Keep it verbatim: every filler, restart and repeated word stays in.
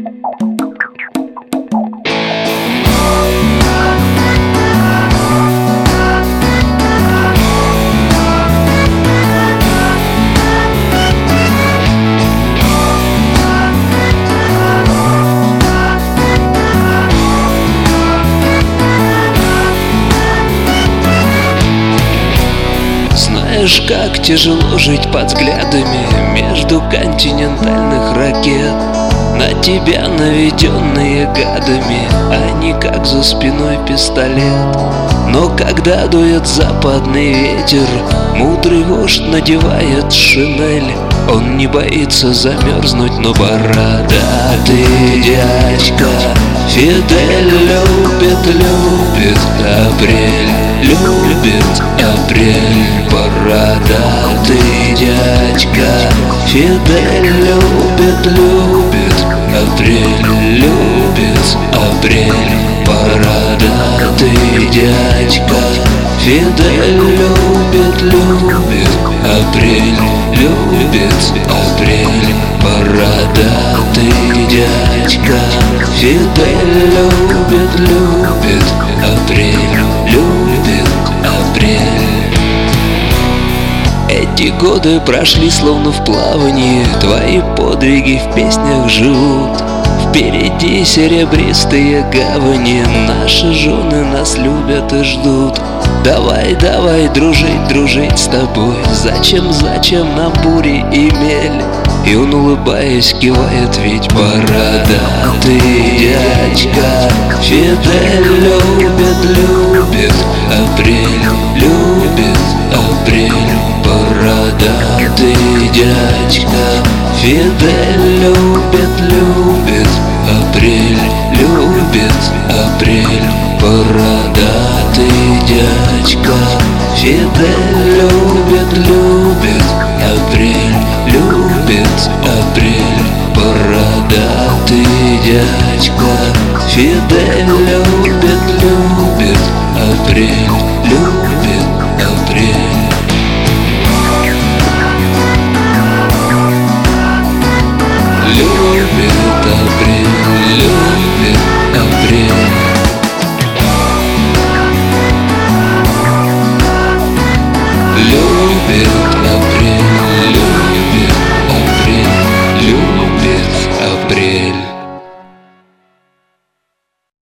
Знаешь, как тяжело жить под взглядами между континентальных ракет. На тебя наведенные гадами, они как за спиной пистолет. Но когда дует западный ветер, мудрый вождь надевает шинель. Он не боится замерзнуть, но бородатый дядька Фидель любит, любит апрель, любит апрель. Бородатый дядька Фидель любит, любит апрель, любит апрель. Бородатый дядька Фидель любит, любит апрель, любит апрель. Бородатый дядька Фидель любит, любит апрель, любит апрель. Эти годы прошли словно в плавании, твои подвиги в песнях живут. Впереди серебристые гавани, наши жены нас любят и ждут. Давай, давай дружить, дружить с тобой. Зачем, зачем нам бури и мель? И он, улыбаясь, кивает, ведь бородатый дядька Фидель любит, любит апрель, любит апрель. Бородатый дядька Фидель любит, любит апрель, любит апрель. Бородатый дядька Фидель любит, любит апрель, любит апрель. Бородатый дядька Фидель